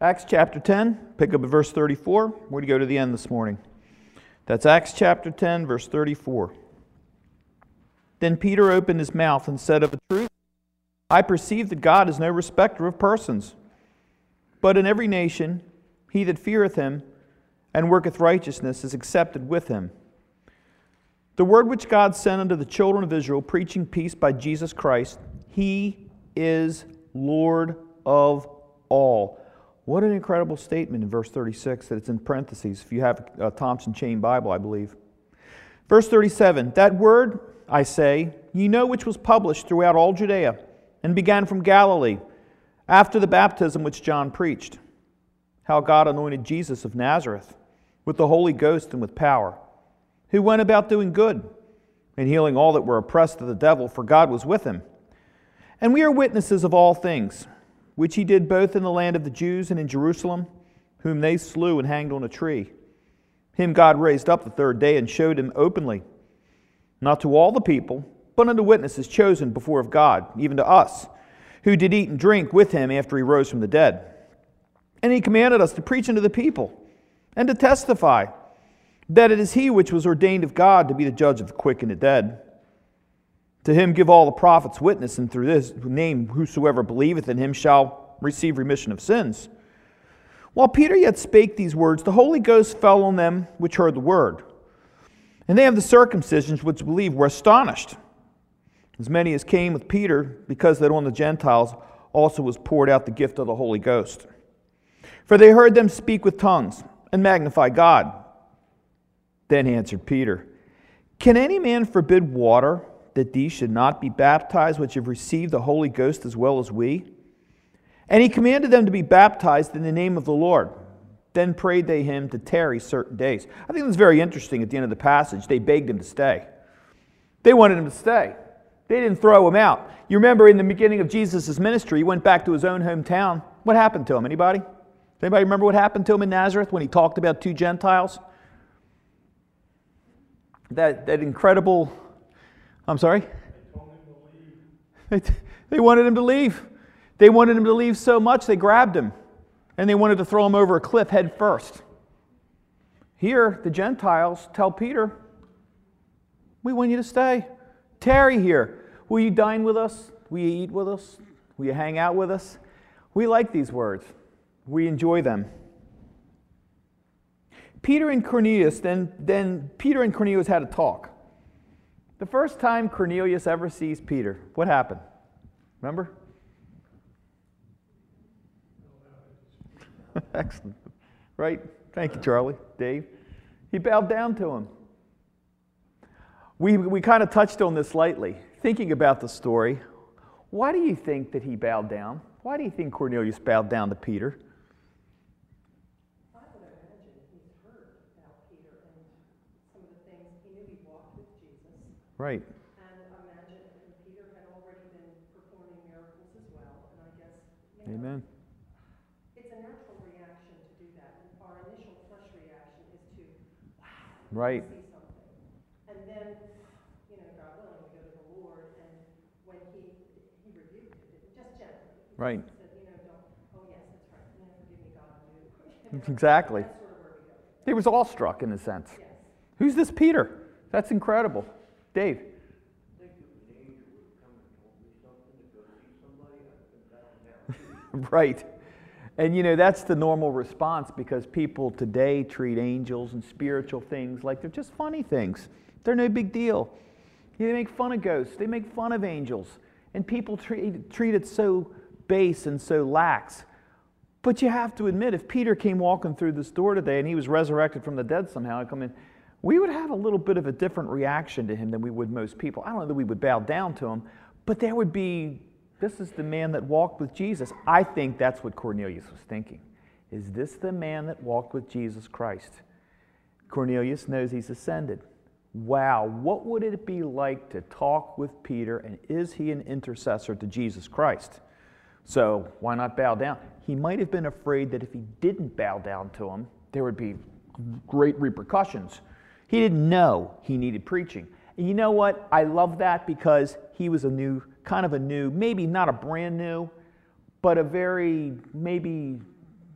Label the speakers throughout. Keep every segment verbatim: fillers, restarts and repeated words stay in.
Speaker 1: Acts chapter ten, pick up at verse thirty-four. We're going to go to the end this morning. That's Acts chapter ten, verse thirty-four. Then Peter opened his mouth and said, "Of a truth, I perceive that God is no respecter of persons, but in every nation he that feareth him and worketh righteousness is accepted with him. The word which God sent unto the children of Israel, preaching peace by Jesus Christ, he is Lord of all." What an incredible statement in verse thirty-six that it's in parentheses, if you have a Thompson Chain Bible, I believe. Verse thirty-seven, "That word, I say, ye know which was published throughout all Judea, and began from Galilee, after the baptism which John preached, how God anointed Jesus of Nazareth with the Holy Ghost and with power, who went about doing good, and healing all that were oppressed of the devil, for God was with him. And we are witnesses of all things, which he did both in the land of the Jews and in Jerusalem, whom they slew and hanged on a tree. Him God raised up the third day and showed him openly, not to all the people, but unto witnesses chosen before of God, even to us, who did eat and drink with him after he rose from the dead. And he commanded us to preach unto the people, and to testify that it is he which was ordained of God to be the judge of the quick and the dead. To him give all the prophets witness, and through this name whosoever believeth in him shall receive remission of sins. While Peter yet spake these words, the Holy Ghost fell on them which heard the word. And they of the circumcision which believed were astonished, as many as came with Peter, because that on the Gentiles also was poured out the gift of the Holy Ghost. For they heard them speak with tongues, and magnify God. Then answered Peter, Can any man forbid water, that these should not be baptized, which have received the Holy Ghost as well as we? And he commanded them to be baptized in the name of the Lord. Then prayed they him to tarry certain days. I think that's very interesting at the end of the passage. They begged him to stay. They wanted him to stay. They didn't throw him out. You remember in the beginning of Jesus' ministry, he went back to his own hometown. What happened to him? Anybody? Anybody remember what happened to him in Nazareth when he talked about two Gentiles? That, that incredible... I'm sorry?
Speaker 2: They told him to leave.
Speaker 1: They, they wanted him to leave. They wanted him to leave so much they grabbed him. And they wanted to throw him over a cliff head first. Here, the Gentiles tell Peter, we want you to stay. Tarry here. Will you dine with us? Will you eat with us? Will you hang out with us? We like these words. We enjoy them. Peter and Cornelius, then, then Peter and Cornelius had a talk. The first time Cornelius ever sees Peter, what happened? Remember? Excellent. Right? Thank you, Charlie. Dave. He bowed down to him. We, we kind of touched on this lightly. Thinking about the story, why do you think that he bowed down? Why do you think Cornelius bowed down to Peter?
Speaker 3: I would imagine he's heard about Peter and some of the things. He knew he walked with Jesus.
Speaker 1: Right.
Speaker 3: And imagine and Peter had already been performing miracles as well. And I guess, you know,
Speaker 1: Amen.
Speaker 3: it's a natural reaction to do that. And our initial flesh reaction is to, wow,
Speaker 1: Right.
Speaker 3: see something. And then, you know, God willing, we go to the Lord, and when he he rebuked it, just gently. He
Speaker 1: Right.
Speaker 3: said, you know, don't, oh yes, that's right. You know, forgive me, God, I do. You know,
Speaker 1: Exactly.
Speaker 3: That's sort of where we go.
Speaker 1: He was awestruck in a sense.
Speaker 3: Yes.
Speaker 1: Who's this Peter? That's incredible. Dave.
Speaker 2: I think if an angel would come and told me something to go see somebody, I'd have been bowed down.
Speaker 1: Right. And you know, that's the normal response because people today treat angels and spiritual things like they're just funny things. They're no big deal. They make fun of ghosts. They make fun of angels. And people treat, treat it so base and so lax. But you have to admit, if Peter came walking through this door today and he was resurrected from the dead somehow and come in, we would have a little bit of a different reaction to him than we would most people. I don't know that we would bow down to him, but there would be, this is the man that walked with Jesus. I think that's what Cornelius was thinking. Is this the man that walked with Jesus Christ? Cornelius knows he's ascended. Wow, what would it be like to talk with Peter, and is he an intercessor to Jesus Christ? So why not bow down? He might have been afraid that if he didn't bow down to him, there would be great repercussions. He didn't know he needed preaching. And you know what? I love that because he was a new, kind of a new, maybe not a brand new, but a very maybe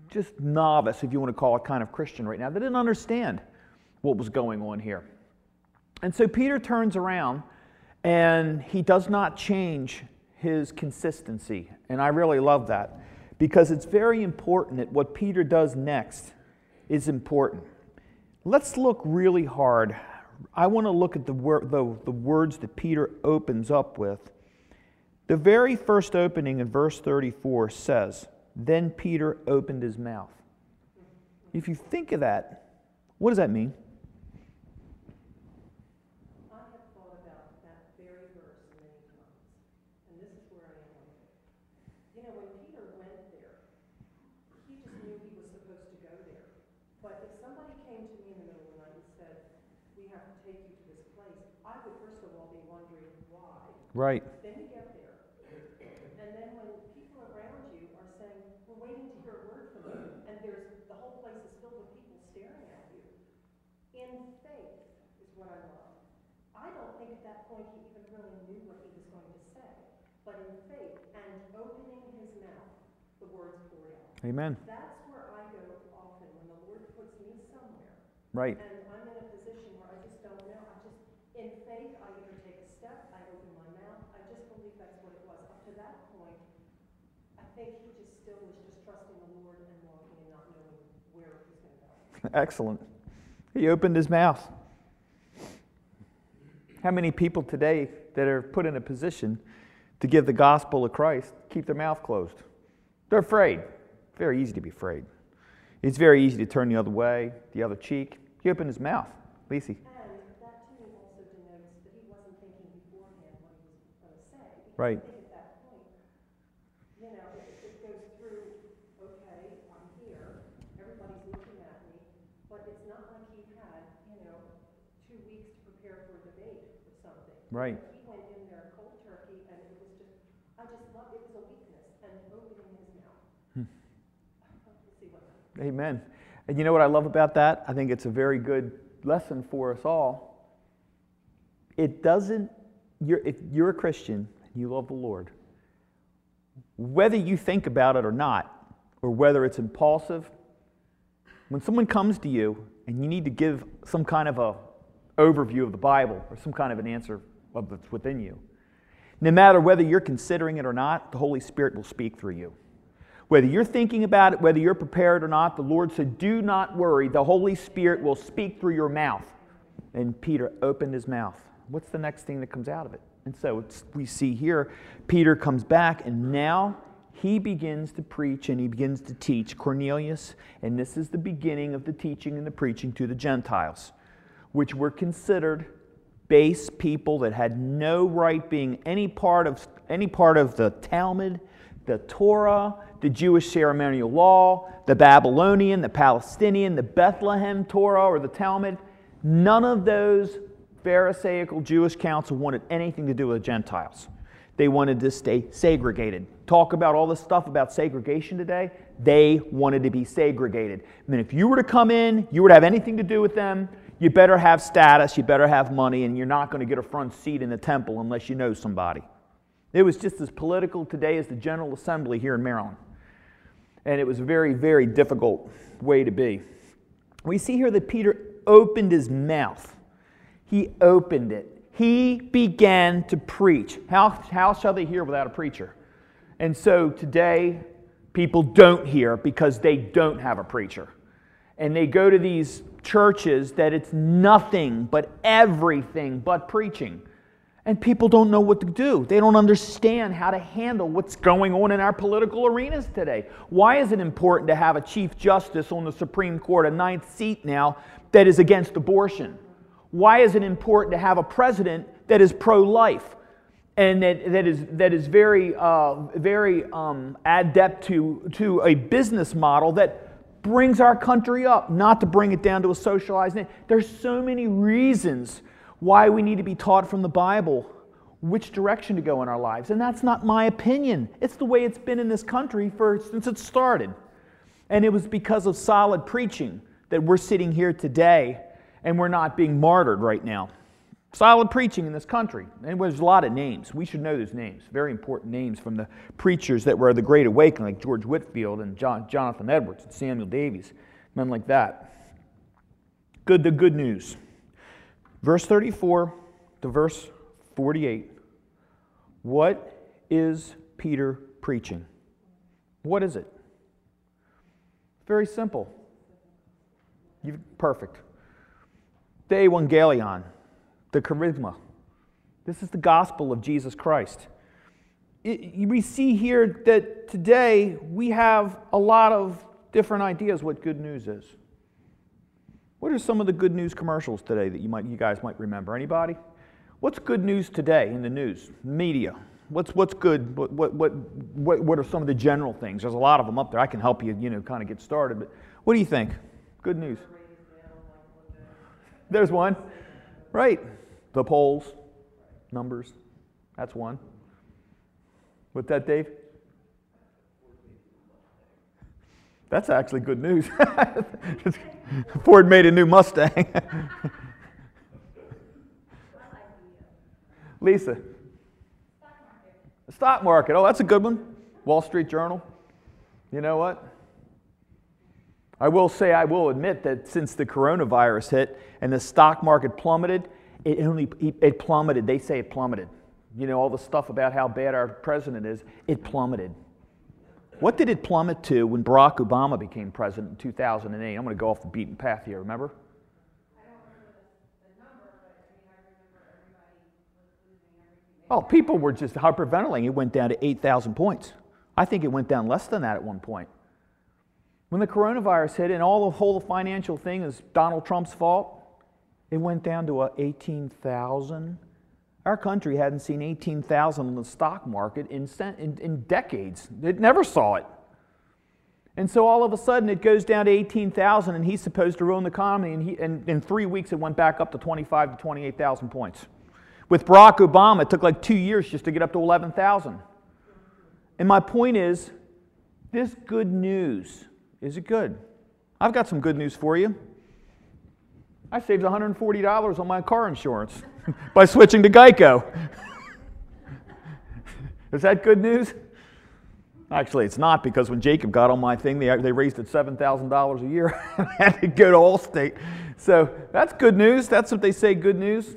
Speaker 1: just novice, if you want to call it, kind of Christian right now. They didn't understand what was going on here. And so Peter turns around, and he does not change his consistency. And I really love that, because it's very important that what Peter does next is important. Let's look really hard. I want to look at the, wor- the, the words that Peter opens up with. The very first opening in verse thirty-four says, "Then Peter opened his mouth." If you think of that, what does that mean?
Speaker 3: I have thought about that very verse many times, and this is where I am with it. You know, when Peter went there, he just knew he was supposed to go there. But if somebody came to me in the middle of the night and said, "We have to take you to this place," I would first of all be wondering why.
Speaker 1: Right.
Speaker 3: Then you get there, and then when people around you are saying, "We're waiting to hear a word from you," and there's the whole place is filled with people staring at you. In faith is what I love. I don't think at that point he even really knew what he was going to say, but in faith and opening his mouth, the words poured out.
Speaker 1: Amen.
Speaker 3: That's where I go often when the Lord puts me somewhere.
Speaker 1: Right.
Speaker 3: And I'm in a position where I just don't know. I just, in faith, I either take a step, I open my mouth. I just believe that's what it was. Up to that point, I think he just still was just trusting the Lord and walking and not knowing where he's going to go.
Speaker 1: Excellent. He opened his mouth. How many people today that are put in a position to give the gospel of Christ keep their mouth closed? They're afraid. Very easy to be afraid. It's very easy to turn the other way, the other cheek. He opened his mouth. Lacey.
Speaker 3: And that to me also denotes that he wasn't thinking beforehand what he was going to say. Because
Speaker 1: Right.
Speaker 3: I think at that point, you know, it, it goes through, okay, I'm here, everybody's looking at me, but it's not like he had, you know, two weeks to prepare for a debate or something.
Speaker 1: Right.
Speaker 3: He went in there cold turkey, and it was just, I just love, it was a weakness, and opening his mouth.
Speaker 1: Hmm.
Speaker 3: We'll see what happens.
Speaker 1: Amen. And you know what I love about that? I think it's a very good lesson for us all. It doesn't, you're, if you're a Christian and you love the Lord, whether you think about it or not, or whether it's impulsive, when someone comes to you and you need to give some kind of a overview of the Bible or some kind of an answer of that's within you, no matter whether you're considering it or not, the Holy Spirit will speak through you. Whether you're thinking about it, whether you're prepared or not, the Lord said, "Do not worry. The Holy Spirit will speak through your mouth." And Peter opened his mouth. What's the next thing that comes out of it? And so it's, we see here, Peter comes back, and now he begins to preach and he begins to teach Cornelius. And this is the beginning of the teaching and the preaching to the Gentiles, which were considered base people that had no right being any part of any part of the Talmud, the Torah, the Jewish ceremonial law, the Babylonian, the Palestinian, the Bethlehem Torah or the Talmud. None of those Pharisaical Jewish council wanted anything to do with the Gentiles. They wanted to stay segregated. Talk about all this stuff about segregation today. They wanted to be segregated. I mean, if you were to come in, you were to have anything to do with them, you better have status, you better have money, and you're not going to get a front seat in the temple unless you know somebody. It was just as political today as the General Assembly here in Maryland. And it was a very, very difficult way to be. We see here that Peter opened his mouth. He opened it. He began to preach. How, how shall they hear without a preacher? And so today, people don't hear because they don't have a preacher. And they go to these churches that it's nothing but everything but preaching. And people don't know what to do. They don't understand how to handle what's going on in our political arenas today. Why is it important to have a Chief Justice on the Supreme Court, a ninth seat now, that is against abortion? Why is it important to have a president that is pro-life and that, that is that is very uh, very um, adept to, to a business model that brings our country up, not to bring it down to a socialized nation? There's so many reasons why we need to be taught from the Bible which direction to go in our lives. And that's not my opinion. It's the way it's been in this country for since it started. And it was because of solid preaching that we're sitting here today and we're not being martyred right now. Solid preaching in this country. And there's a lot of names. We should know those names. Very important names from the preachers that were the Great Awakening, like George Whitefield and John, Jonathan Edwards and Samuel Davies, men like that. Good, the good news. Verse thirty-four to verse forty-eight. What is Peter preaching? What is it? Very simple. You've, perfect. The Evangelion, the Charisma. This is the gospel of Jesus Christ. It, we see here that today we have a lot of different ideas what good news is. What are some of the good news commercials today that you might, you guys might remember? Anybody? What's good news today in the news, media? What's what's good? What what what what what are some of the general things? There's a lot of them up there. I can help you, you know, kind of get started. But what do you think? Good news. There's one, right? The polls, numbers. That's one. What's that, Dave? That's actually good news. Ford made a new Mustang. Lisa. The stock market. Oh, that's a good one. Wall Street Journal. You know what? I will say, I will admit that since the coronavirus hit and the stock market plummeted, it only it plummeted. They say it plummeted. You know, all the stuff about how bad our president is, it plummeted. What did it plummet to when Barack Obama became president in two thousand eight? I'm going to go off the beaten path here, remember?
Speaker 4: I don't remember the, the number, but I mean, I remember everybody was losing everything.
Speaker 1: Oh, people were just hyperventilating. It went down to eight thousand points. I think it went down less than that at one point. When the coronavirus hit and all the whole financial thing is Donald Trump's fault, it went down to uh, eighteen thousand. Our country hadn't seen eighteen thousand in the stock market in, in, in decades. It never saw it. And so all of a sudden it goes down to eighteen thousand and he's supposed to ruin the economy, and, he, and in three weeks it went back up to twenty-five to twenty-eight thousand points. With Barack Obama, it took like two years just to get up to eleven thousand. And my point is, this good news, is it good? I've got some good news for you. I saved one hundred forty dollars on my car insurance by switching to Geico. Is that good news? Actually, it's not, because when Jacob got on my thing, they, they raised it seven thousand dollars a year. I had to go to Allstate. So that's good news. That's what they say, good news.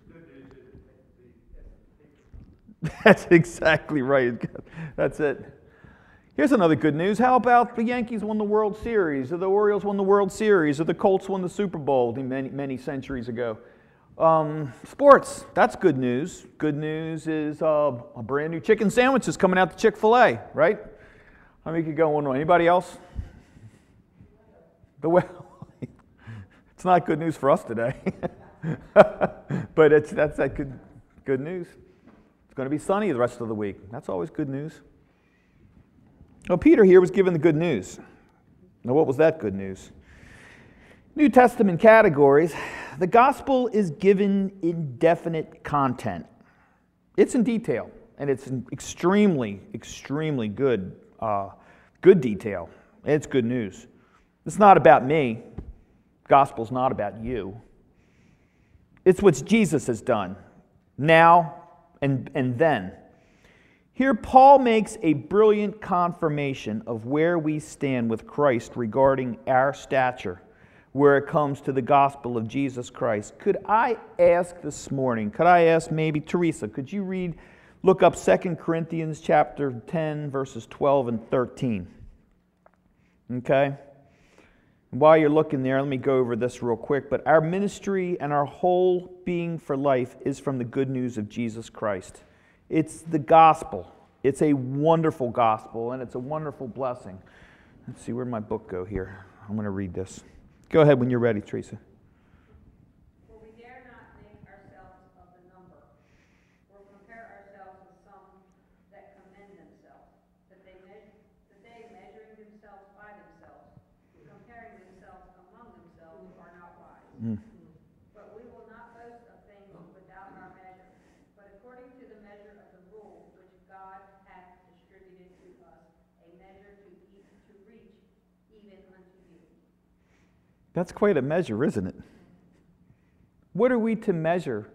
Speaker 1: That's exactly right. That's it. Here's another good news. How about the Yankees won the World Series, or the Orioles won the World Series, or the Colts won the Super Bowl many, many centuries ago? Um, sports, that's good news. Good news is uh, a brand new chicken sandwich is coming out to Chick-fil-A, right? I mean, you could go on. Anybody else? The well, it's not good news for us today, but it's that's that good good news. It's going to be sunny the rest of the week. That's always good news. Well, Peter here was given the good news. Now, what was that good news? New Testament categories. The gospel is given in definite content. It's in detail, and it's in extremely, extremely good, uh, good detail. It's good news. It's not about me. Gospel's not about you. It's what Jesus has done now and, and then. Here, Paul makes a brilliant confirmation of where we stand with Christ regarding our stature, where it comes to the gospel of Jesus Christ. Could I ask this morning, could I ask maybe, Teresa, could you read, look up Second Corinthians chapter ten, verses twelve and thirteen. Okay? While you're looking there, let me go over this real quick. But our ministry and our whole being for life is from the good news of Jesus Christ. It's the gospel. It's a wonderful gospel, and it's a wonderful blessing. Let's see, where'd my book go here? I'm going to read this. Go ahead when you're ready, Teresa.
Speaker 4: For we dare not think ourselves of the number, or compare ourselves with some that commend themselves, that they, measure, that they measuring themselves by themselves, comparing themselves among themselves, are not wise.
Speaker 1: Mm.
Speaker 4: But we will not boast of things without our measure, but according to the measure of the rule which God hath distributed to us, a measure to, e- to reach even unto you.
Speaker 1: That's quite a measure, isn't it? What are we to measure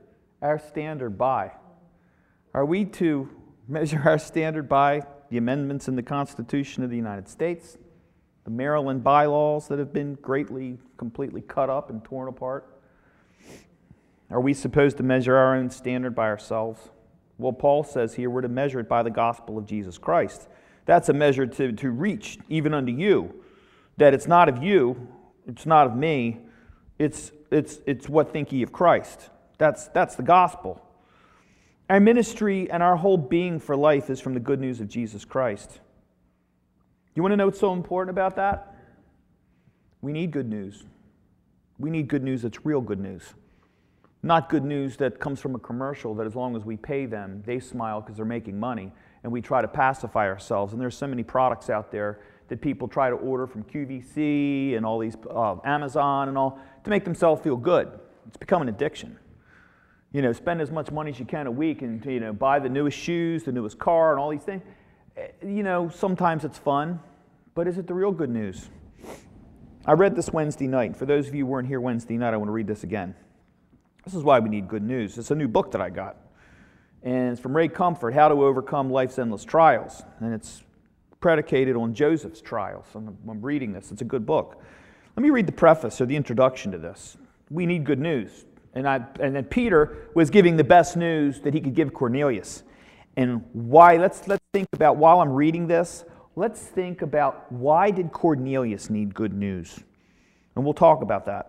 Speaker 1: our standard by? Are we to measure our standard by the amendments in the Constitution of the United States, the Maryland bylaws that have been greatly, completely cut up and torn apart? Are we supposed to measure our own standard by ourselves? Well, Paul says here we're to measure it by the gospel of Jesus Christ. That's a measure to, to reach even unto you, that it's not of you, it's not of me, it's, it's, it's what think ye of Christ. That's, that's the gospel. Our ministry and our whole being for life is from the good news of Jesus Christ. You want to know what's so important about that? We need good news. We need good news that's real good news. Not good news that comes from a commercial that as long as we pay them, they smile because they're making money, and we try to pacify ourselves. And there's so many products out there that people try to order from Q V C and all these, uh, Amazon and all, to make themselves feel good. It's become an addiction. You know, spend as much money as you can a week and, you know, buy the newest shoes, the newest car, and all these things. You know, sometimes it's fun, but is it the real good news? I read this Wednesday night. For those of you who weren't here Wednesday night, I want to read this again. This is why we need good news. It's a new book that I got. And it's from Ray Comfort, How to Overcome Life's Endless Trials. And it's predicated on Joseph's trials. I'm, I'm reading this. It's a good book. Let me read the preface or the introduction to this. We need good news. And, I, and then Peter was giving the best news that he could give Cornelius. And why, let's, let's think about, while I'm reading this, let's think about why did Cornelius need good news? And we'll talk about that.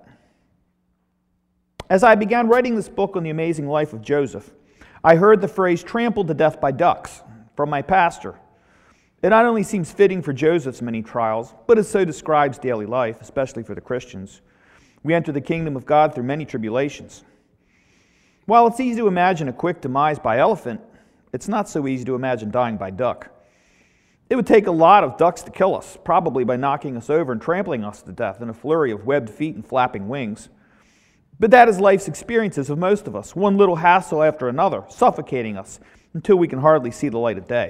Speaker 1: As I began writing this book on the amazing life of Joseph, I heard the phrase trampled to death by ducks from my pastor. It not only seems fitting for Joseph's many trials, but it so describes daily life, especially for the Christians. We enter the kingdom of God through many tribulations. While it's easy to imagine a quick demise by elephant, it's not so easy to imagine dying by duck. It would take a lot of ducks to kill us, probably by knocking us over and trampling us to death in a flurry of webbed feet and flapping wings. But that is life's experiences of most of us, one little hassle after another, suffocating us until we can hardly see the light of day.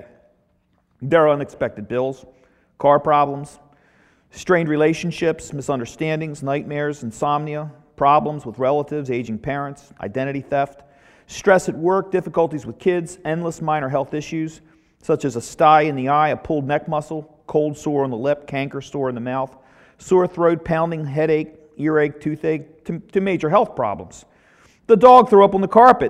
Speaker 1: There are unexpected bills, car problems, strained relationships, misunderstandings, nightmares, insomnia, problems with relatives, aging parents, identity theft, stress at work, difficulties with kids, endless minor health issues, such as a sty in the eye, a pulled neck muscle, cold sore on the lip, canker sore in the mouth, sore throat, pounding, headache, earache, toothache, to, to major health problems. The dog threw up on the carpet.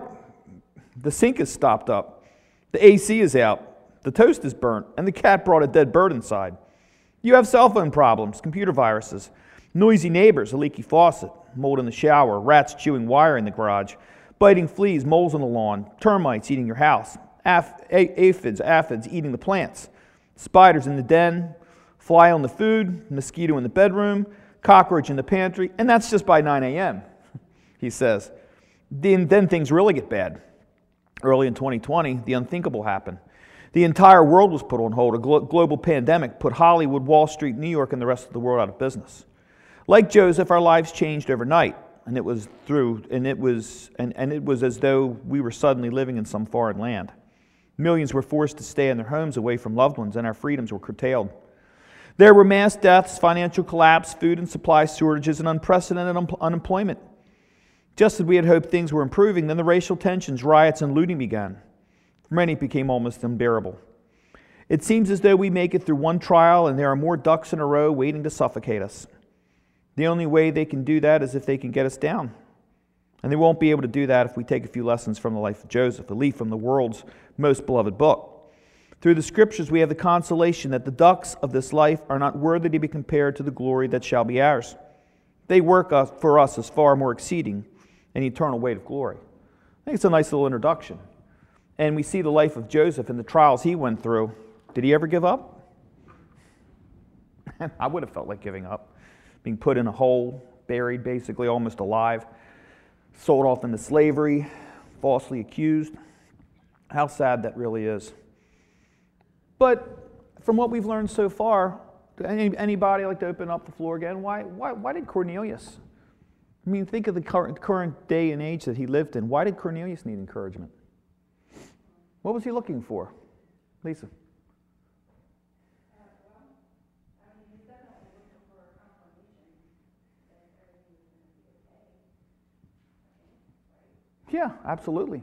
Speaker 1: The sink is stopped up. The A C is out. The toast is burnt. And the cat brought a dead bird inside. You have cell phone problems, computer viruses, noisy neighbors, a leaky faucet, mold in the shower, rats chewing wire in the garage, biting fleas, moles on the lawn, termites eating your house, aph- aphids, aphids eating the plants, spiders in the den, fly on the food, mosquito in the bedroom, cockroach in the pantry, and that's just by nine a.m., he says. Then, then things really get bad. Early in twenty twenty, the unthinkable happened. The entire world was put on hold. A glo- global pandemic put Hollywood, Wall Street, New York, and the rest of the world out of business. Like Joseph, our lives changed overnight, and it was through, and it was, and, and it was as though we were suddenly living in some foreign land. Millions were forced to stay in their homes away from loved ones, and our freedoms were curtailed. There were mass deaths, financial collapse, food and supply shortages, and unprecedented un- unemployment. Just as we had hoped things were improving, then the racial tensions, riots, and looting began. For many, it became almost unbearable. It seems as though we make it through one trial and there are more ducks in a row waiting to suffocate us. The only way they can do that is if they can get us down. And they won't be able to do that if we take a few lessons from the life of Joseph, a leaf from the world's most beloved book. Through the Scriptures, we have the consolation that the ducks of this life are not worthy to be compared to the glory that shall be ours. They work for us as far more exceeding an eternal weight of glory. I think it's a nice little introduction. And we see the life of Joseph and the trials he went through. Did he ever give up? I would have felt like giving up. Being put in a hole, buried basically, almost alive, sold off into slavery, falsely accused. How sad that really is. But from what we've learned so far, any, anybody like to open up the floor again? Why, why, why did Cornelius? I mean, think of the current, current day and age that he lived in. Why did Cornelius need encouragement? What was he looking for? Lisa? Yeah, absolutely.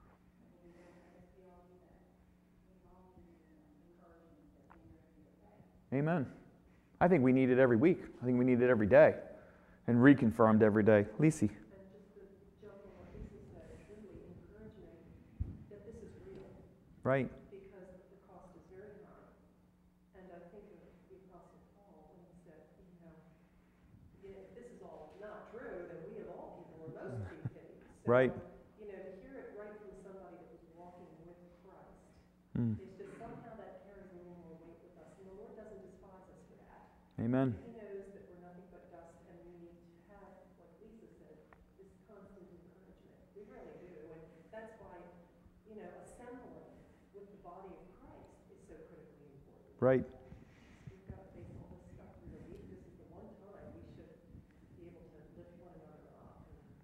Speaker 1: Amen. I think we need it every week. I think we need it every day. And reconfirmed every day. Lisi.
Speaker 3: And just to jump on what Lisa said, it's really encouragement that this is real.
Speaker 1: Right.
Speaker 3: Because the cost is very high. And I think of the Apostle Paul when he said, you know, you know, if this is all not true, then we of all people are most to be pitied. So,
Speaker 1: Right.
Speaker 3: you know, to hear it right from somebody that was walking with Christ,
Speaker 1: Mm.
Speaker 3: it's just somehow that carries a little more weight with us. And the Lord doesn't despise us for that.
Speaker 1: Amen.
Speaker 3: He knows that we're nothing but dust, and we need to have, like Lisa said, this constant encouragement. We really do, and that's why, you know, assembling with the body of Christ is so critically important.
Speaker 1: Right.
Speaker 3: We've got to face all this stuff through the week. This is the one time we should be able to lift one another up.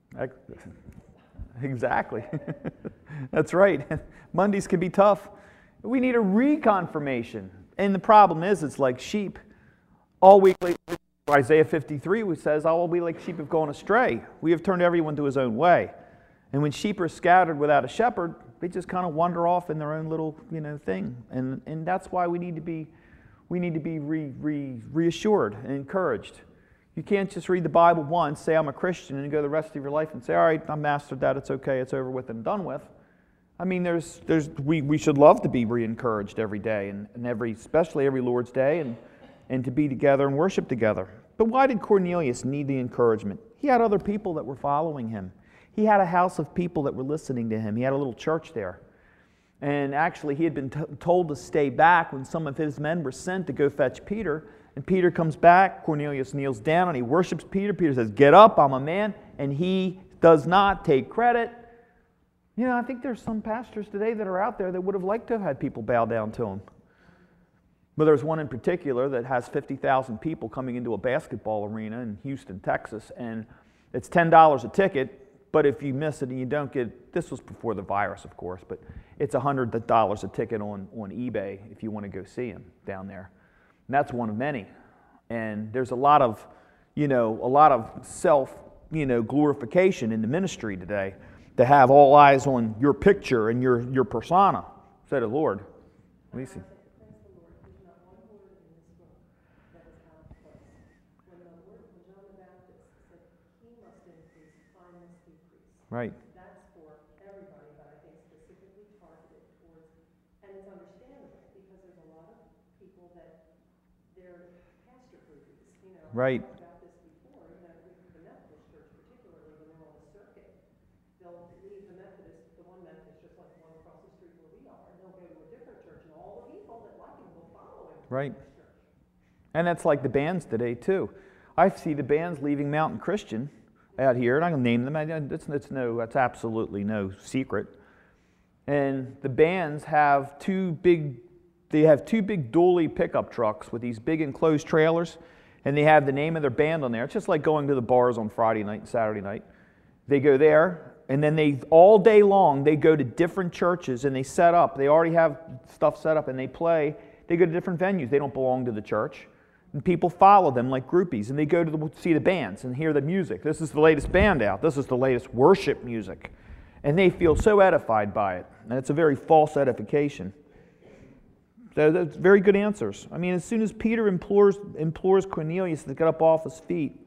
Speaker 1: Exactly. That's right. Mondays can be tough. We need a reconfirmation. And the problem is, it's like sheep. All week, Isaiah fifty-three which says, all we like sheep have gone astray. We have turned everyone to his own way. And when sheep are scattered without a shepherd, they just kind of wander off in their own little, you know, thing. And and that's why we need to be we need to be re, re, reassured and encouraged. You can't just read the Bible once, say I'm a Christian, and go the rest of your life and say, all right, I mastered that, it's okay, it's over with and done with. I mean, there's there's we, we should love to be re-encouraged every day, and, and every especially every Lord's Day, and and to be together and worship together. But why did Cornelius need the encouragement? He had other people that were following him. He had a house of people that were listening to him. He had a little church there. And actually, he had been t- told to stay back when some of his men were sent to go fetch Peter. And Peter comes back. Cornelius kneels down and he worships Peter. Peter says, get up, I'm a man. And he does not take credit. You know, I think there's some pastors today that are out there that would have liked to have had people bow down to him. But there's one in particular that has fifty thousand people coming into a basketball arena in Houston, Texas, and it's ten dollars a ticket, but if you miss it and you don't get, this was before the virus, of course, but it's one hundred dollars a ticket on, on eBay if you want to go see him down there. And that's one of many. And there's a lot of, you know, a lot of self, you know, glorification in the ministry today to have all eyes on your picture and your, your persona, said the Lord. Lisa. Right.
Speaker 3: That's for everybody, but I think specifically targeted towards, and it's understandable because there's a lot of people that they're pastor groupies, you know.
Speaker 1: Right.
Speaker 3: I've talked about this before, you know, with the Methodist Church particularly when they're on the circuit. They'll leave the Methodist, the one Methodist just like the one across the street where we are, and they'll go to a different church, and all the people that like him will follow him.
Speaker 1: Right. And that's like the bands today too. I see the bands leaving Mountain Christian out here, and I can name them. It's, it's no, that's absolutely no secret. And the bands have two big, they have two big dually pickup trucks with these big enclosed trailers, and they have the name of their band on there. It's just like going to the bars on Friday night and Saturday night. They go there, and then they all day long they go to different churches and they set up. They already have stuff set up, and they play. They go to different venues. They don't belong to the church. And people follow them like groupies, and they go to the, see the bands and hear the music. This is the latest band out. This is the latest worship music. And they feel so edified by it. And it's a very false edification. So that's very good answers. I mean, as soon as Peter implores, implores Cornelius to get up off his feet,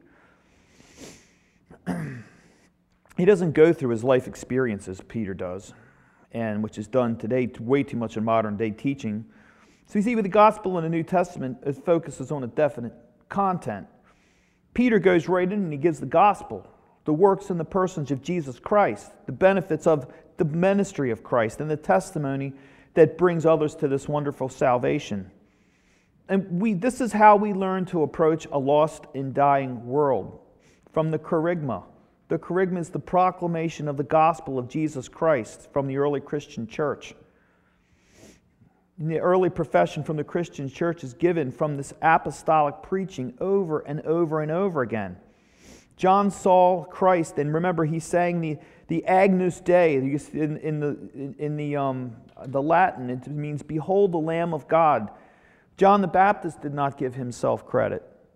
Speaker 1: he doesn't go through his life experiences, Peter does, and which is done today way too much in modern day teaching. So you see, with the gospel in the New Testament, it focuses on a definite content. Peter goes right in and he gives the gospel, the works and the persons of Jesus Christ, the benefits of the ministry of Christ, and the testimony that brings others to this wonderful salvation. And we, this is how we learn to approach a lost and dying world, from the kerygma. The kerygma is the proclamation of the gospel of Jesus Christ from the early Christian church. The early profession from the Christian church is given from this apostolic preaching over and over and over again. John saw Christ, and remember, he sang the, the Agnus Dei in, in the, in the, um, the Latin. It means, behold the Lamb of God. John the Baptist did not give himself credit.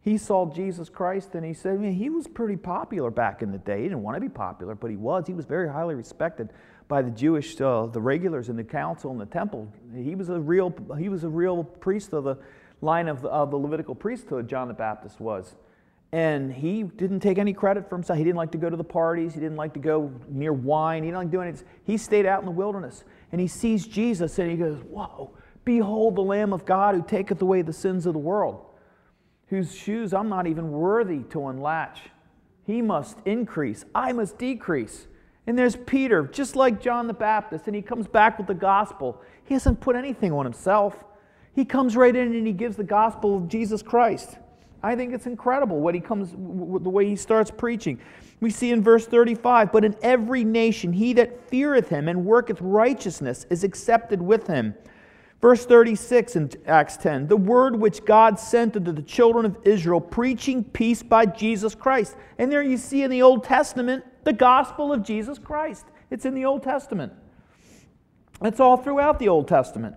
Speaker 1: He saw Jesus Christ and he said, man, he was pretty popular back in the day. He didn't want to be popular, but he was. He was very highly respected by the Jewish, uh, the regulars in the council and the temple. He was a real, he was a real priest of the line of the, of the Levitical priesthood, John the Baptist was. And he didn't take any credit for himself. He didn't like to go to the parties. He didn't like to go near wine. He didn't like doing anything. He stayed out in the wilderness. And he sees Jesus and he goes, whoa, behold the Lamb of God who taketh away the sins of the world, whose shoes I'm not even worthy to unlatch. He must increase. I must decrease. And there's Peter, just like John the Baptist, and he comes back with the gospel. He hasn't put anything on himself. He comes right in and he gives the gospel of Jesus Christ. I think it's incredible what he comes, the way he starts preaching. We see in verse thirty-five, but in every nation he that feareth him and worketh righteousness is accepted with him. Verse thirty-six in Acts ten, the word which God sent unto the children of Israel, preaching peace by Jesus Christ. And there you see in the Old Testament, the gospel of Jesus Christ. It's in the Old Testament. It's all throughout the Old Testament.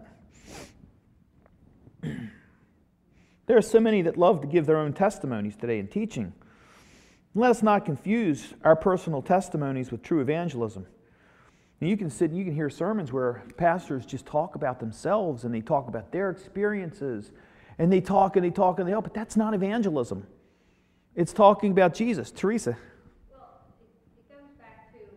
Speaker 1: There are so many that love to give their own testimonies today in teaching. Let us not confuse our personal testimonies with true evangelism. And you can sit and you can hear sermons where pastors just talk about themselves and they talk about their experiences and they talk and they talk and they talk, but that's not evangelism. It's talking about Jesus. Teresa.
Speaker 4: Well, it, it goes back to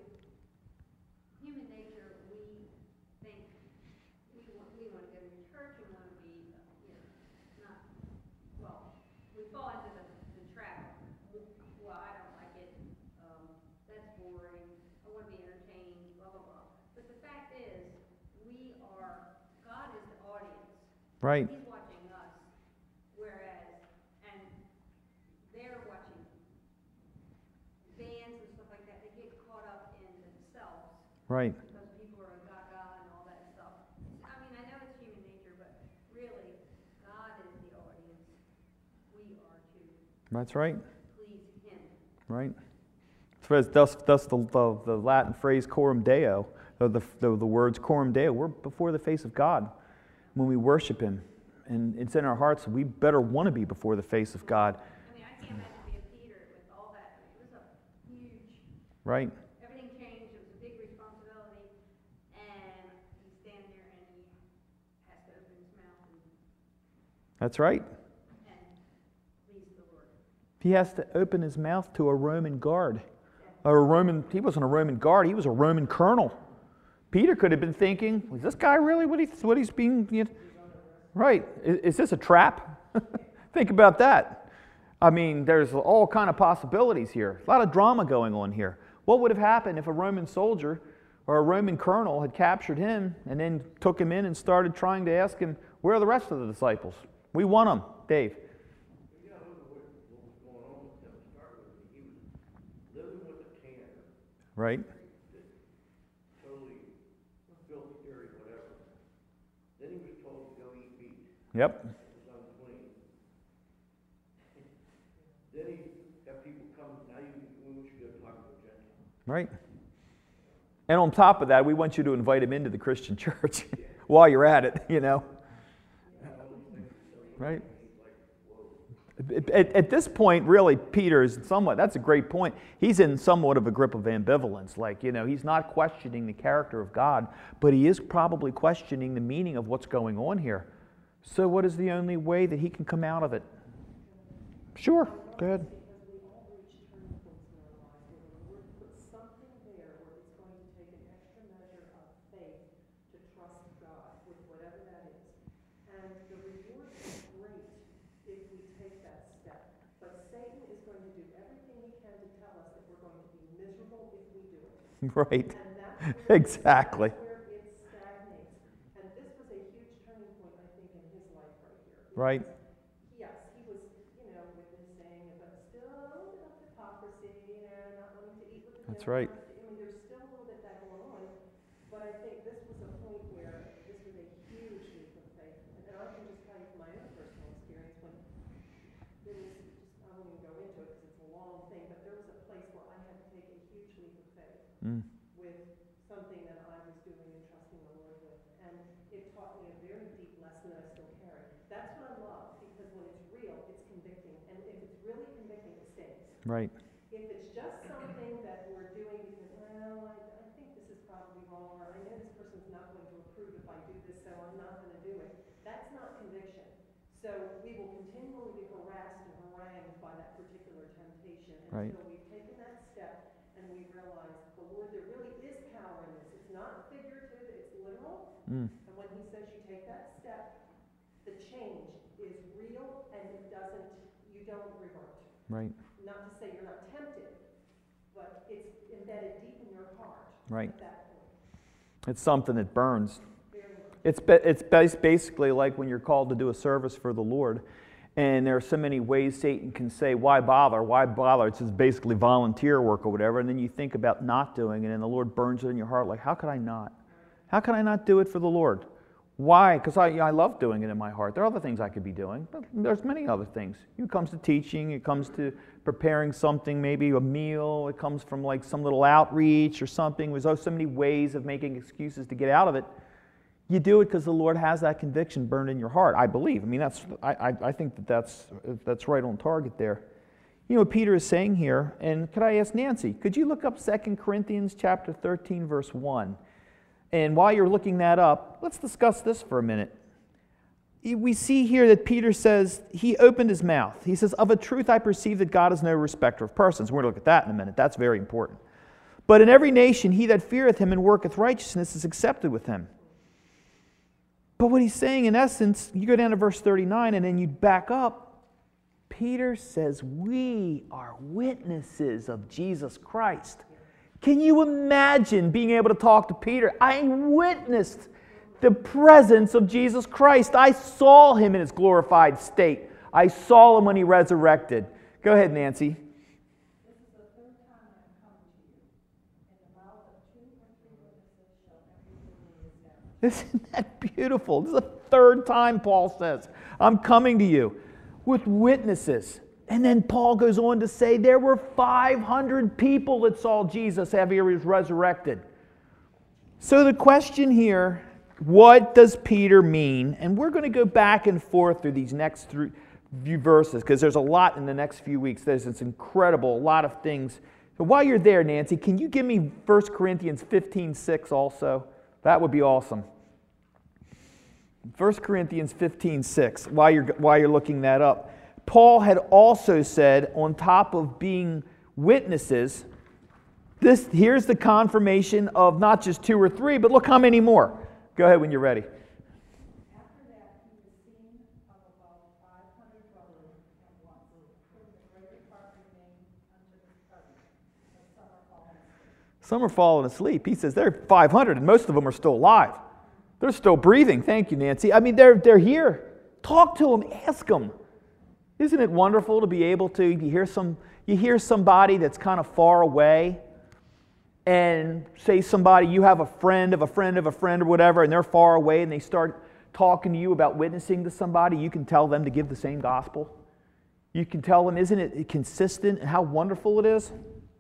Speaker 4: human nature. We think we want, we want to go to church, we want to be, you know, not, well, we fall into the, the trap. Well, I don't like it. Um, that's boring. I want to be entertained, blah, blah, blah. But the fact is, we are, God is the audience.
Speaker 1: Right.
Speaker 4: He's watching us. Whereas, and they're watching bands and stuff like that. They get caught up in themselves.
Speaker 1: Right.
Speaker 4: Because people are gaga and all that stuff. I mean, I know it's human nature, but really, God is the audience. We are to
Speaker 1: That's right.
Speaker 4: please Him.
Speaker 1: Right. Thus, thus, thus the, the, the Latin phrase coram Deo, the, the, the words coram Deo, we're before the face of God when we worship Him. And it's in our hearts, we better want to be before the face of God.
Speaker 4: I mean, I can't imagine being Peter with all that. I mean, it was a huge,
Speaker 1: Right.
Speaker 4: everything changed. It was a big responsibility. And he's standing there and he has to open his mouth and,
Speaker 1: That's right.
Speaker 4: and please the Lord.
Speaker 1: He has to open his mouth to a Roman guard. A Roman, he wasn't a Roman guard, he was a Roman colonel. Peter could have been thinking, is this guy really what, he, what he's being... You know, right. Is, is this a trap? Think about that. I mean, there's all kind of possibilities here. A lot of drama going on here. What would have happened if a Roman soldier or a Roman colonel had captured him and then took him in and started trying to ask him, where are the rest of the disciples? We want them. Dave.
Speaker 2: Yeah, I don't know what, what was going on with him to start with. He was living with a tanner,
Speaker 1: Right.
Speaker 2: totally filthy, dirty, whatever. Then he was told to go eat meat.
Speaker 1: Yep.
Speaker 2: It was unclean. Then he have people come, now you, we want you to go talk to a Gentile.
Speaker 1: Right. And on top of that, we want you to invite him into the Christian church while you're at it, you know. Right. At, at this point, really, Peter is somewhat, that's a great point. He's in somewhat of a grip of ambivalence. Like, you know, he's not questioning the character of God, but he is probably questioning the meaning of what's going on here. So what is the only way that he can come out of it? Sure, go ahead.
Speaker 3: Because we all reach turning points in our lives where the Lord puts something there where it's going to take an extra measure of faith to trust God with whatever that is. And the reward is great if we take that step. But Satan is going to do everything he can to tell us that we're going to be miserable if we do it.
Speaker 1: Right.
Speaker 3: And that's where,
Speaker 1: Exactly.
Speaker 3: that's where it stagnates. And this was a huge turning point, I think, in his life right here.
Speaker 1: Right.
Speaker 3: Yes, he was, you know, witnessing, but still a little bit of hypocrisy, you know, not wanting to eat with the
Speaker 1: That's right.
Speaker 3: Gentiles. I mean, there's still a little bit that going on, but I think this was a point where this was a huge leap of faith. And and I can just tell you from my own personal experience when there was, just, I won't even go into it because it's a long thing, but there was a place where I had to take a huge leap of faith
Speaker 1: Mm.
Speaker 3: with something that I was doing and trusting the Lord with. And it taught me a very deep lesson that I still carry. That's what I love, because when it's real, it's convicting. And if
Speaker 1: Right.
Speaker 3: If it's just something that we're doing because, well, I, I think this is probably wrong, or I know this person's not going to approve if I do this, so I'm not going to do it, that's not conviction. So we will continually be harassed and harangued by that particular temptation
Speaker 1: Right.
Speaker 3: until we've taken that step and we realize, the Lord, there really is power in this. It's not figurative, it's literal.
Speaker 1: Mm.
Speaker 3: And when he says you take that step, the change is real and it doesn't, you don't revert.
Speaker 1: Right.
Speaker 3: Not to say you're not tempted, but it's embedded deep in your heart
Speaker 1: Right.
Speaker 3: at that point.
Speaker 1: It's something that burns.
Speaker 3: Very much.
Speaker 1: It's ba- it's bas- basically like when you're called to do a service for the Lord, and there are so many ways Satan can say, "Why bother? Why bother?" It's just basically volunteer work or whatever, and then you think about not doing it, and the Lord burns it in your heart. Like, how could I not? How can I not do it for the Lord? Why? Because I I love doing it in my heart. There are other things I could be doing, but there's many other things. It comes to teaching. It comes to preparing something, maybe a meal. It comes from like some little outreach or something. There's so many ways of making excuses to get out of it. You do it because the Lord has that conviction burned in your heart, I believe. I mean, that's I, I, I think that that's, that's right on target there. You know what Peter is saying here, and could I ask Nancy, could you look up Second Corinthians chapter thirteen, verse one? And while you're looking that up, let's discuss this for a minute. We see here that Peter says, he opened his mouth. He says, "Of a truth I perceive that God is no respecter of persons." We're going to look at that in a minute. That's very important. "But in every nation he that feareth him and worketh righteousness is accepted with him." But what he's saying in essence, you go down to verse thirty-nine and then you back up, Peter says, we are witnesses of Jesus Christ. Can you imagine being able to talk to Peter? I witnessed the presence of Jesus Christ. I saw him in his glorified state. I saw him when he resurrected. Go ahead, Nancy.
Speaker 5: This is the third time I am coming to you. In the mouth of two or three witnesses shall everything be established.
Speaker 1: Isn't that beautiful? This is the third time Paul says, I'm coming to you with witnesses. And then Paul goes on to say there were five hundred people that saw Jesus after he was resurrected. So the question here, what does Peter mean? And we're going to go back and forth through these next three, few verses because there's a lot in the next few weeks. There's this incredible, a lot of things. So while you're there, Nancy, can you give me First Corinthians fifteen six also? That would be awesome. First Corinthians fifteen six, while you're, while you're looking that up. Paul had also said, on top of being witnesses, this here's the confirmation of not just two or three, but look how many more. Go ahead when you're ready.
Speaker 5: After that, he was seen of about five hundred brothers at once, whom the greater part remain unto this present, but some are fallen asleep.
Speaker 1: Some are falling asleep. He says there are five hundred, and most of them are still alive. They're still breathing. Thank you, Nancy. I mean, they're, they're here. Talk to them. Ask them. Isn't it wonderful to be able to, you hear, some, you hear somebody that's kind of far away, and say somebody, you have a friend of a friend of a friend or whatever, and they're far away, and they start talking to you about witnessing to somebody, you can tell them to give the same gospel. You can tell them, isn't it consistent, and how wonderful it is?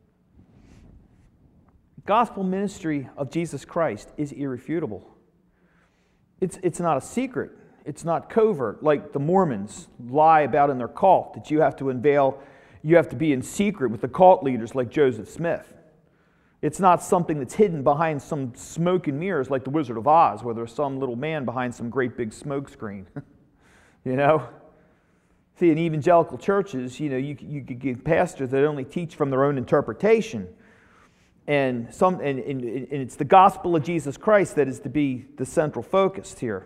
Speaker 1: Gospel ministry of Jesus Christ is irrefutable. It's, it's not a secret. It's not covert like the Mormons lie about in their cult, that you have to unveil, you have to be in secret with the cult leaders like Joseph Smith. It's not something that's hidden behind some smoke and mirrors like the Wizard of Oz, where there's some little man behind some great big smoke screen. You know? See, in evangelical churches, you know, you, you could get pastors that only teach from their own interpretation. And, some, and, and, and it's the gospel of Jesus Christ that is to be the central focus here.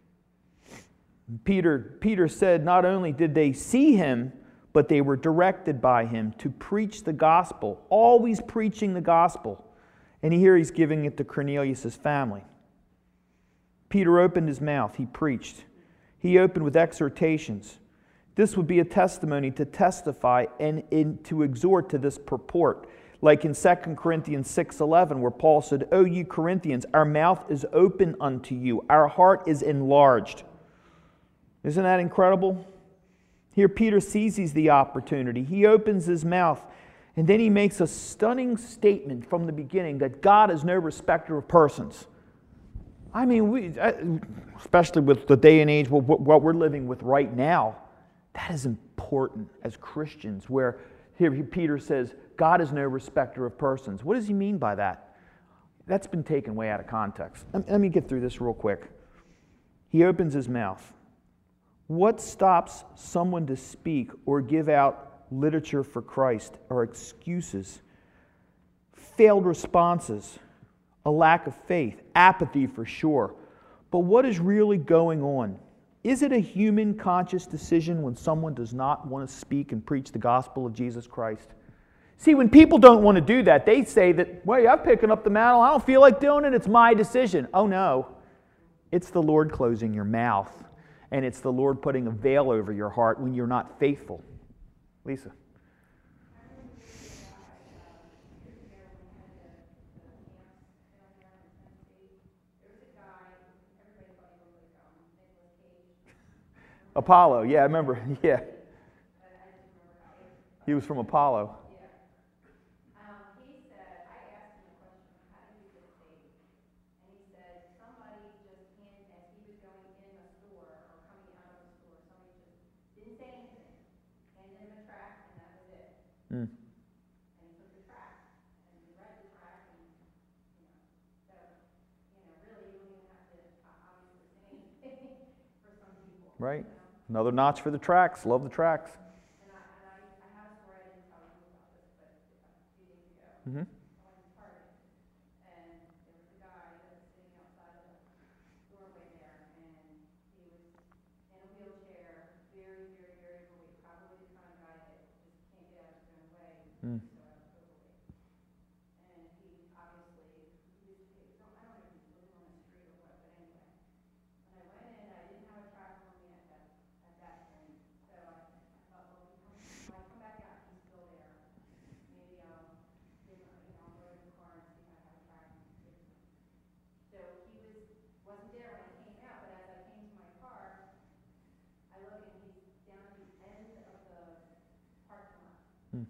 Speaker 1: Peter, Peter said not only did they see him, but they were directed by him to preach the gospel, always preaching the gospel. And here he's giving it to Cornelius' family. Peter opened his mouth, he preached. He opened with exhortations. This would be a testimony to testify and in, to exhort to this purport. Like in Second Corinthians six eleven, where Paul said, O ye Corinthians, our mouth is open unto you, our heart is enlarged. Isn't that incredible? Here Peter seizes the opportunity. He opens his mouth, and then he makes a stunning statement from the beginning that God is no respecter of persons. I mean, we, especially with the day and age, what we're living with right now, that is important as Christians, where Here Peter says, God is no respecter of persons. What does he mean by that? That's been taken way out of context. Let me get through this real quick. He opens his mouth. What stops someone to speak or give out literature for Christ are excuses, failed responses, a lack of faith, apathy for sure. But what is really going on? Is it a human conscious decision when someone does not want to speak and preach the gospel of Jesus Christ? See, when people don't want to do that, they say that, well, I'm picking up the mantle, I don't feel like doing it, it's my decision. Oh no, it's the Lord closing your mouth, and it's the Lord putting a veil over your heart when you're not faithful. Lisa. Apollo, yeah, I remember, yeah. He was from Apollo.
Speaker 5: Um, he said, I asked him a question, how did you get saved? And he said, somebody just hand, as he was going in a store or coming out of a store, somebody just didn't say anything, handed him a tract, and that was it.
Speaker 1: Mm.
Speaker 5: And he took the tract, and he read the tract, and, you know, so, you know, really, you don't even have to uh, obviously say anything for some people.
Speaker 1: Right.
Speaker 5: You know?
Speaker 1: Another notch for the tracks. Love the tracks.
Speaker 5: And I, and I, I have a story, I didn't tell you about this, but a few days ago,
Speaker 1: Mm-hmm.
Speaker 5: I went to Target, and there was a guy that was sitting outside of the doorway there, and he was in a wheelchair, very, very, very overweight, probably the kind of guy that just can't get out of his own way,
Speaker 1: Mm.
Speaker 5: he's so overweight. And he obviously, he was, he was, I don't know if he was living on the street or what, but anyway. When I went in, I didn't have a track on me at that, at that point, so I, I thought, well, if he comes, when I come back out, he's still there. Maybe I'll give him, you know, I'll go to the car and see if I have a track and give it to him. So he was, wasn't there when I came out, but as I came to my car, I look and he's down at the end of the parking lot.
Speaker 1: Mm.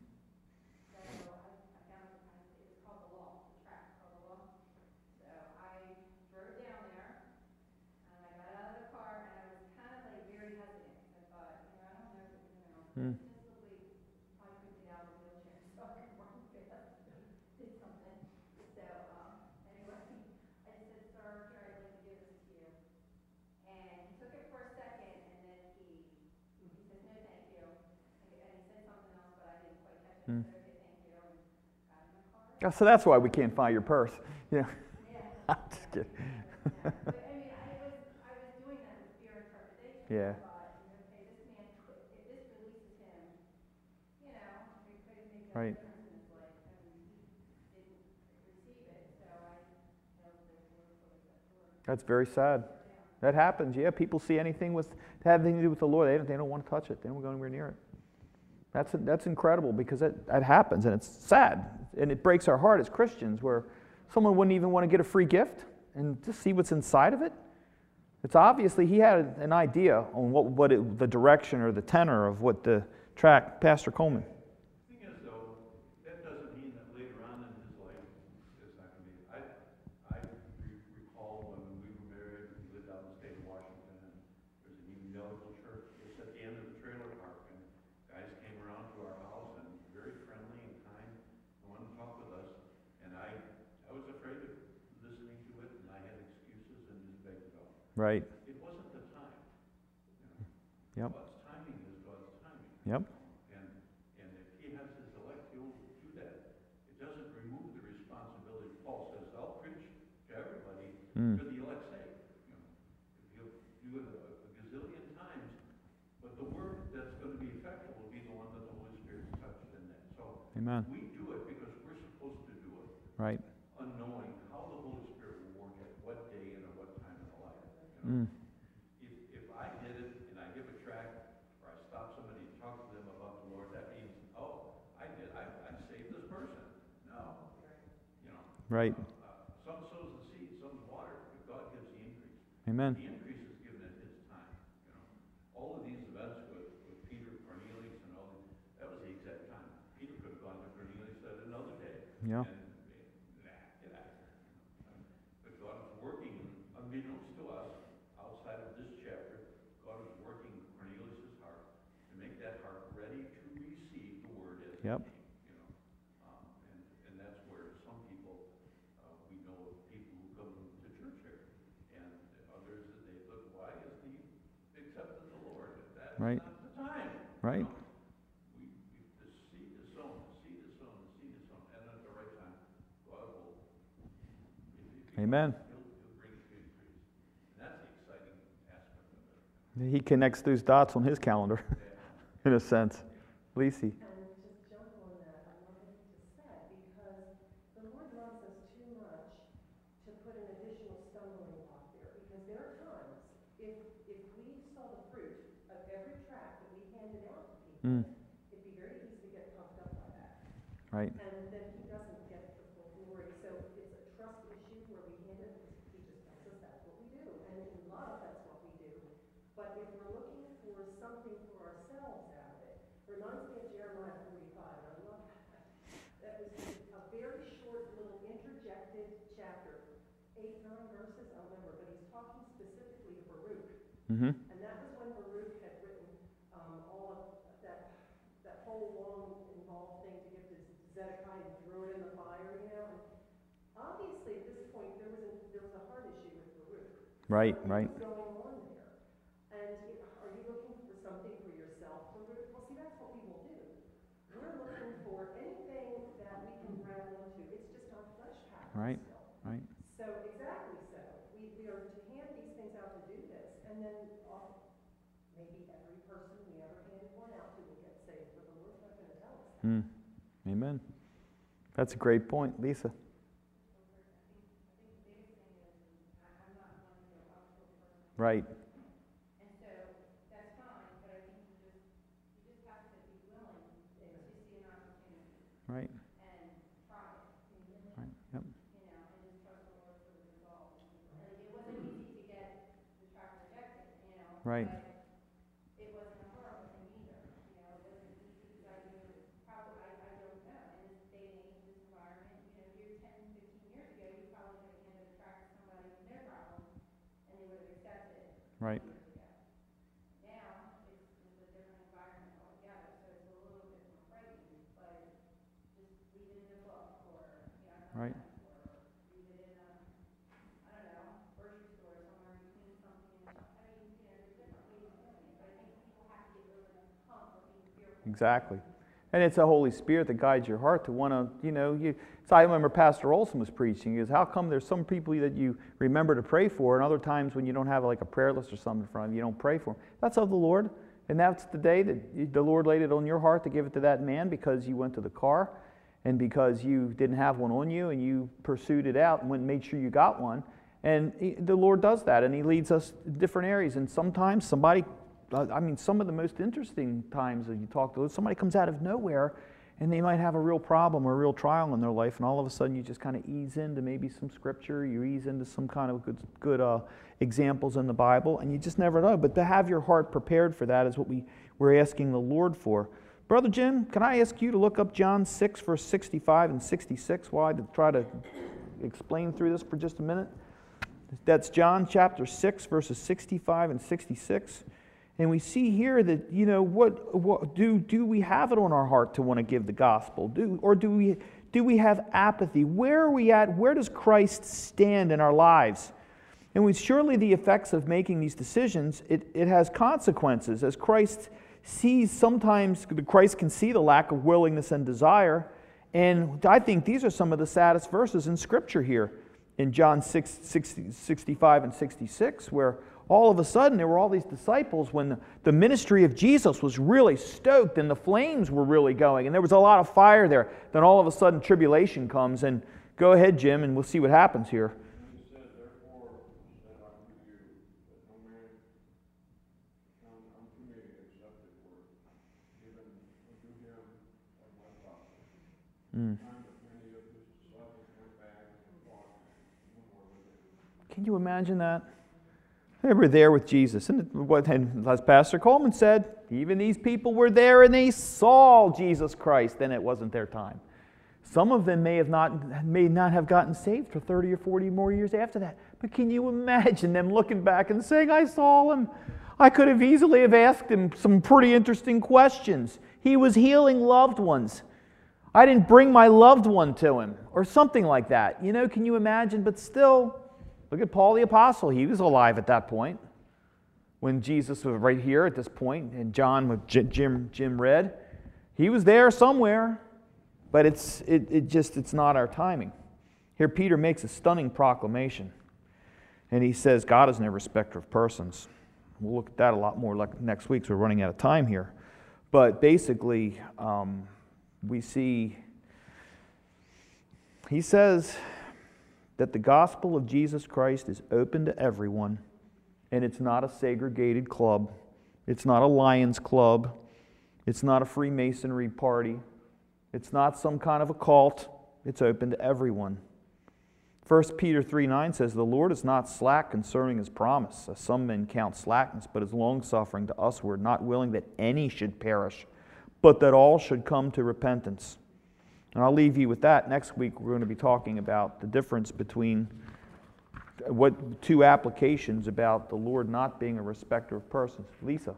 Speaker 5: So I, I found, I, it was called the Law, the track called the Law. So I drove down there, and I got out of the car, and I was kind of like very hesitant, because I thought, you know, I don't know, you know,
Speaker 1: Mm.
Speaker 5: statistically, I couldn't get out of the wheelchair, so I could run fast, did something. So, um, anyway, I said, sir, here, I'd like to give this to you. And he took it for a second, and then he, he said, no, thank you. And and he said something else, but I didn't quite catch it.
Speaker 1: Mm.
Speaker 5: I said, okay, thank you, and got in the car.
Speaker 1: Oh, so that's why we can't find your purse. Yeah.
Speaker 5: Yeah.
Speaker 1: I'm just kidding.
Speaker 5: But I mean, I was, I was doing that with fear and trepidation.
Speaker 1: Yeah.
Speaker 5: I thought, okay, this man, could- if this releases him, you know, it could make a
Speaker 1: Right.
Speaker 5: difference in his life, and he didn't receive it, so I held the word for the word.
Speaker 1: That's very sad. That happens. Yeah, people see anything with to have anything to do with the Lord, they don't, they don't want to touch it. They don't go anywhere near it. That's that's incredible because that, that happens, and it's sad, and it breaks our heart as Christians where someone wouldn't even want to get a free gift and just see what's inside of it. It's obviously he had an idea on what what it, the direction or the tenor of what the track. Pastor Coleman.
Speaker 2: Thing is, though, that doesn't mean that later on in his life, it's not gonna be, I, I re- recall when we were married, we lived out in the state of Washington, and there's an evangelical church just at the end of the trailer park, and guys came around to our house and very friendly and kind, and wanted to talk with us, and I, I was afraid of listening to it, and I had excuses and just begged to go.
Speaker 1: Right.
Speaker 2: It wasn't the time, you know.
Speaker 1: Yep.
Speaker 2: God's timing is God's timing.
Speaker 1: Yep.
Speaker 2: And, and if he has his elect, he'll do that. It doesn't remove the responsibility. Paul says, I'll preach to everybody
Speaker 1: Mm.
Speaker 2: for the elect's sake. You know, if he'll do it a, a gazillion times, but the word that's going to be effective will be the one that the Holy Spirit's touched in that. So
Speaker 1: Amen.
Speaker 2: we do it because we're supposed to do it,
Speaker 1: Right.
Speaker 2: unknowing how the Holy Spirit will work at what day and at what time in the life. You know?
Speaker 1: Mm.
Speaker 2: If, if I did it and I give a tract, or I stop somebody and talk to them about the Lord, that means, oh, I did, I, I saved this person. No. You know,
Speaker 1: Right.
Speaker 2: uh, some sows the seed, some's water, but God gives the increase.
Speaker 1: Amen.
Speaker 2: The increase is given at his time, you know. All of these events with, with Peter, Cornelius, and all these, that was the exact time. Peter could have gone to Cornelius at another day.
Speaker 1: Yeah.
Speaker 2: And, nah, get out of here. But God was working, unbeknownst to us, outside of this chapter, God was working Cornelius' heart to make that heart ready to receive the word as
Speaker 1: Yep.
Speaker 2: You know, um, and, and that's where some people, uh, we know of people who come to church here, and others, that they look, why is he accepted the Lord? That's
Speaker 1: Right.
Speaker 2: not the time.
Speaker 1: Right.
Speaker 2: You know? We, we, the seed is sown, the seed is sown, the seed is sown, and at the right time, God will, if, if
Speaker 1: Amen.
Speaker 2: He'll, he'll bring it to increase. And that's the exciting aspect of it.
Speaker 1: He connects those dots on his calendar, in a sense. Lacey.
Speaker 3: And just jump on that, I love what you just said, because the Lord loves us too much to put an additional stumbling block there. Because there are times, if, if we saw the fruit of every tract that we handed out to people,
Speaker 1: Mm.
Speaker 3: it'd be very easy to get puffed up by that.
Speaker 1: Right.
Speaker 3: And then he doesn't get the full glory. So it's a trust issue where we hand it, he just tells us that's what we do. And in love, that's what we do. But if we're looking for something for ourselves out of it, reminds me of Jeremiah forty-five, and I love that. That was just a very short little interjected chapter, eight, nine verses, I don't remember, but he's talking specifically to Baruch.
Speaker 1: Mm-hmm.
Speaker 3: And that was when Baruch had written um, all of that, that whole long involved thing to give to Zedekiah and throw it in the fire, you know. And obviously, at this point, there was a, there was a heart issue with Baruch.
Speaker 1: Right,
Speaker 3: Something
Speaker 1: right.
Speaker 3: was going on there. And it, are you looking for something for yourself, Baruch? Well, see, that's what we will do. We're looking for anything that we can grab onto. It's just our flesh pattern
Speaker 1: Right,
Speaker 3: still.
Speaker 1: right.
Speaker 3: So, exactly so. We, we are to hand these things out to do this, and then uh, maybe every person we ever handed one out to will get saved, but the Lord's not going to tell us that.
Speaker 1: Mm. Amen. That's a great point, Lisa. Right.
Speaker 5: And so that's fine, but I think you just, you just have to be willing to see an opportunity
Speaker 1: Right.
Speaker 5: and try it.
Speaker 1: Right. Yep.
Speaker 5: You know, and just trust the Lord for the results. And like, it wasn't easy to get the track rejected, you know.
Speaker 1: Right.
Speaker 5: But it wasn't a horrible thing either, you know, it wasn't easy because I knew, probably, I, I don't know, in this day and age, this environment, you know, you're ten, fifteen years ago, you probably could have handed a track to somebody with no problem, and they would have accepted it.
Speaker 1: Right.
Speaker 5: Years ago. Now, it's, it's a different environment altogether, so it's a little bit more frightening, but just leave it in a book, or, you know,
Speaker 1: Right.
Speaker 5: or leave it in a, I don't know, grocery store somewhere between something and, I mean, you know, there's different ways of doing it, but I think people have to get over the hump of being fearful.
Speaker 1: Exactly. And it's the Holy Spirit that guides your heart to want to, you know, you. So I remember Pastor Olson was preaching. He goes, how come there's some people that you remember to pray for, and other times when you don't have like a prayer list or something in front of you, you don't pray for them? That's of the Lord. And that's the day that the Lord laid it on your heart to give it to that man because you went to the car and because you didn't have one on you and you pursued it out and went and made sure you got one. And he, the Lord does that, and He leads us in different areas. And sometimes somebody, I mean, some of the most interesting times that you talk to, somebody comes out of nowhere and they might have a real problem or a real trial in their life, and all of a sudden you just kind of ease into maybe some scripture, you ease into some kind of good, good uh, examples in the Bible, and you just never know. But to have your heart prepared for that is what we, we're asking the Lord for. Brother Jim, can I ask you to look up John six, verse sixty-five and sixty-six while I try to explain through this for just a minute? That's John chapter six, verses sixty-five and sixty-six. And we see here that, you know, what, what do do we have it on our heart to want to give the gospel? Do or do we do we have apathy? Where are we at? Where does Christ stand in our lives? And we surely the effects of making these decisions, it, it has consequences. As Christ sees, sometimes Christ can see the lack of willingness and desire. And I think these are some of the saddest verses in Scripture here in John six, sixty, sixty-five and sixty-six, where all of a sudden there were all these disciples when the ministry of Jesus was really stoked and the flames were really going and there was a lot of fire there. Then all of a sudden tribulation comes, and go ahead, Jim, and we'll see what happens here.
Speaker 2: And he said, therefore, said unto you, that no man come unto me except it were given unto him of my Father.
Speaker 1: Mm.
Speaker 2: Time that many of his disciples went back and fought no more with him.
Speaker 1: Can you imagine that? They were there with Jesus. And what, and as Pastor Coleman said, even these people were there and they saw Jesus Christ, then it wasn't their time. Some of them may have not may not have gotten saved for thirty or forty more years after that. But can you imagine them looking back and saying, I saw him. I could have easily have asked him some pretty interesting questions. He was healing loved ones. I didn't bring my loved one to him, or something like that. You know, can you imagine? But still, look at Paul the Apostle. He was alive at that point when Jesus was right here at this point, and John with Jim, Jim read. He was there somewhere, but it's, it, it just, it's not our timing. Here Peter makes a stunning proclamation, and he says God is no respecter of persons. We'll look at that a lot more like next week, so we're running out of time here. But basically, um, we see, he says that the gospel of Jesus Christ is open to everyone, and it's not a segregated club. It's not a Lions Club. It's not a Freemasonry party. It's not some kind of a cult. It's open to everyone. First Peter three nine says, the Lord is not slack concerning his promise, as some men count slackness, but is longsuffering to usward, not willing that any should perish, but that all should come to repentance. And I'll leave you with that. Next week we're going to be talking about the difference between what two applications about the Lord not being a respecter of persons. Lisa.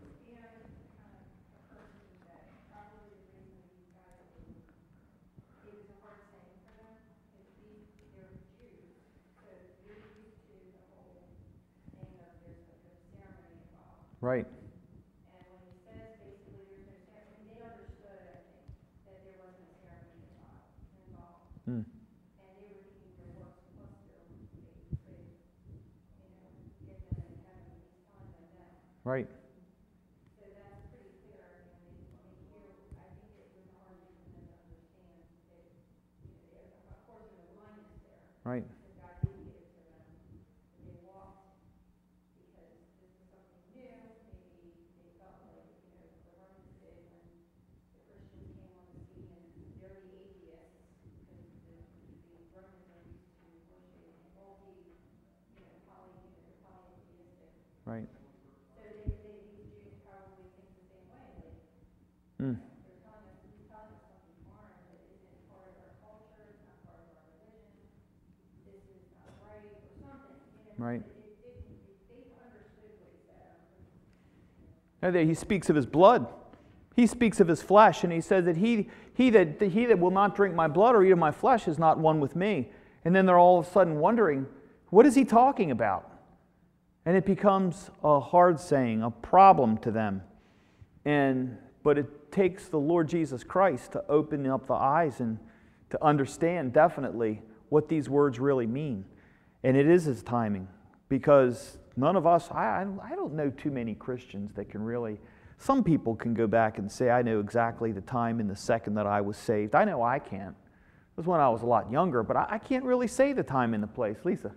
Speaker 1: Right.
Speaker 5: And when he says basically there's no ceremony, they understood, I think, that there wasn't a ceremony involved. involved.
Speaker 1: Mm.
Speaker 5: And they were thinking their works plus their faith could, you know, get them in heaven. He's telling them that.
Speaker 1: Right.
Speaker 5: So that's pretty clear. I mean, they, I mean, here, I think it was hard for them to understand that, you know, there, of course, there was blindness there.
Speaker 1: Right.
Speaker 5: Because God didn't give it to them. They walked because this is something new. Maybe they felt like, you know, the Romans did when the Christians came on the scene, and they're the atheists, because the, the Romans are used to worshiping multi, you know, poly, you know, they're polytheistic.
Speaker 1: Right.
Speaker 5: So they, they, these Jews probably think the same way. Like,
Speaker 1: Mm.
Speaker 5: they're telling us, he's telling us something foreign that isn't part of our culture, it's not part of our religion, this is not right, or something, you know.
Speaker 1: Right.
Speaker 5: It, it, it, they understood what he said.
Speaker 1: No, there he speaks of his blood. He speaks of his flesh, and he says that he, he, that, he that will not drink my blood or eat of my flesh is not one with me. And then they're all of a sudden wondering, what is he talking about? And it becomes a hard saying, a problem to them. And but it takes the Lord Jesus Christ to open up the eyes and to understand definitely what these words really mean. And it is his timing, because none of us, I, I don't know too many Christians that can really, some people can go back and say, I know exactly the time and the second that I was saved. I know I can't. It was when I was a lot younger, but I, I can't really say the time and the place. Lisa?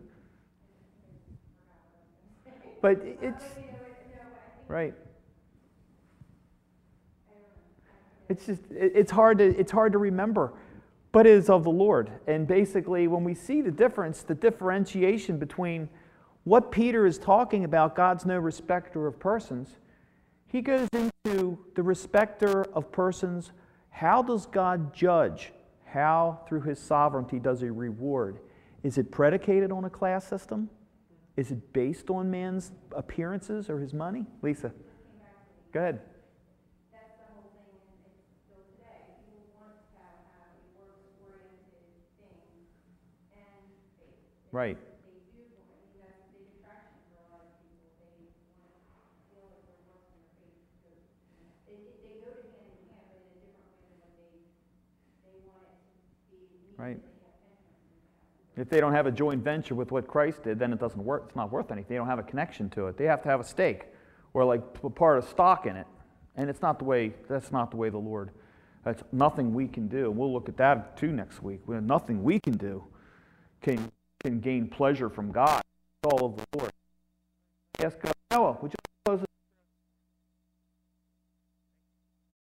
Speaker 1: But it's, right. It's just, it's hard to, it's hard to remember, but it is of the Lord. And basically, when we see the difference, the differentiation between what Peter is talking about, God's no respecter of persons, he goes into the respecter of persons. How does God judge? How, through his sovereignty, does he reward? Is it predicated on a class system? Is it based on man's appearances or his money? Lisa, go ahead.
Speaker 5: That's the whole thing, and it's still today. People want to have, have a works-oriented thing, and they,
Speaker 1: Right.
Speaker 5: they do, I mean, that's a big attraction for a lot of people. They want to feel like their works and their faith go, they, they go to hand in hand, but in a different way than what they, they want it to be.
Speaker 1: Right. If they don't have a joint venture with what Christ did, then it doesn't work. It's not worth anything. They don't have a connection to it. They have to have a stake or like a part of stock in it. And it's not the way, that's not the way the Lord, that's nothing we can do. We'll look at that too next week. Nothing we can do can, can gain pleasure from God. It's all of the Lord. Ask God, Noah, would you close it?